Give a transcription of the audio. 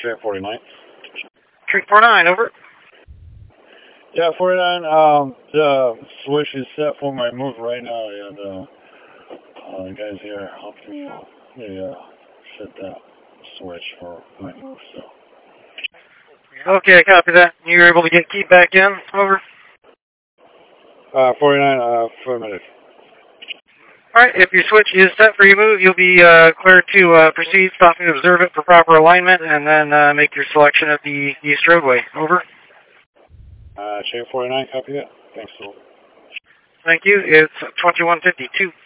Train 49. Train 49, over. Yeah, 49, the switch is set for my move right now. Yeah, the guys here helped me set that switch for my move, so. Okay, copy that. You were able to get Keith back in, over. 49, 4 minutes. Alright, if your switch is set for your move, you'll be cleared to proceed, stop and observe it for proper alignment, and then make your selection of the east roadway. Over. Train 49, copy that. Thanks, Phil. Thank you. It's 2152.